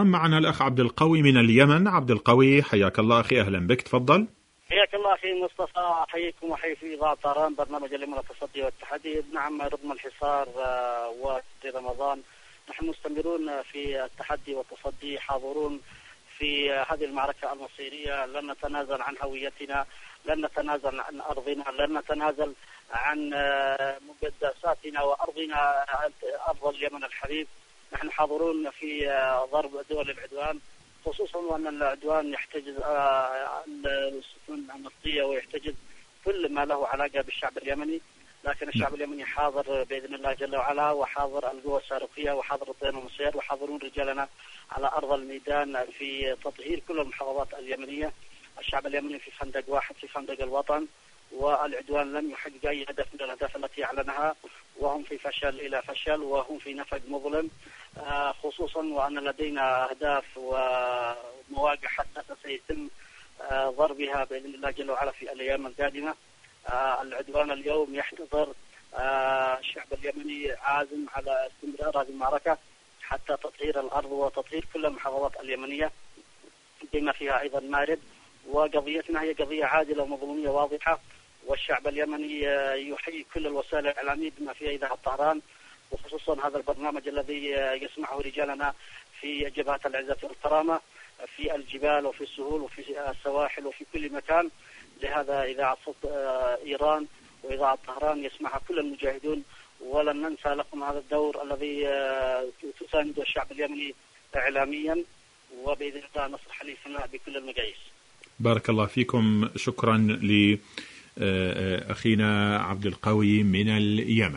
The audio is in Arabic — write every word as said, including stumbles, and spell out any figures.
طهران. معنا الأخ عبد القوي من اليمن. عبد القوي حياك الله أخي، أهلا بك، تفضل. حياك الله أخي مصطفى، أحييكم وحي في إذاعة طهران برنامج اليمن التصدي والتحدي. نعم، رغم الحصار وفي رمضان نحن مستمرون في التحدي والتصدي، حاضرون في هذه المعركة المصيرية. لن نتنازل عن هويتنا، لن نتنازل عن أرضنا، لن نتنازل عن مقدساتنا وأرضنا، أرض اليمن الحبيب. نحن حاضرون في ضرب دول العدوان، خصوصا وأن العدوان يحتجز السفن النفطية ويحتجز كل ما له علاقة بالشعب اليمني. لكن الشعب اليمني حاضر بإذن الله جل وعلا، وحاضر القوى الصاروخية، وحاضر الطيران والمسير، وحاضرون رجالنا على أرض الميدان في تطهير كل المحافظات اليمنية. الشعب اليمني في خندق واحد، في خندق الوطن، والعدوان لم يحقق أي هدف من الأهداف التي أعلنها، وهم في فشل إلى فشل، وهم في نفق مظلم، خصوصا وأن لدينا أهداف ومواقع حتى سيتم ضربها بإذن الله جل وعلا في الأيام القادمة. العدوان اليوم يحتضر، الشعب اليمني عازم على استمرار هذه المعركة حتى تطهير الأرض وتطهير كل المحافظات اليمنية بما فيها أيضا مارب. وقضيتنا هي قضية عادلة ومظلومية واضحة، والشعب اليمني يحيي كل الوسائل الإعلامية بما فيها إذاعة طهران، وخصوصا هذا البرنامج الذي يسمعه رجالنا في جبهة العزة والكرامة في الجبال وفي السهول وفي السواحل وفي كل مكان. لهذا إذاعة صوت إيران وإذاعة طهران يسمعها كل المجاهدون، ولن ننسى لكم هذا الدور الذي تساند الشعب اليمني إعلاميا، وبإذن الله نصر حليفنا بكل المقاييس. بارك الله فيكم. شكرا لأخينا عبد القوي من اليمن.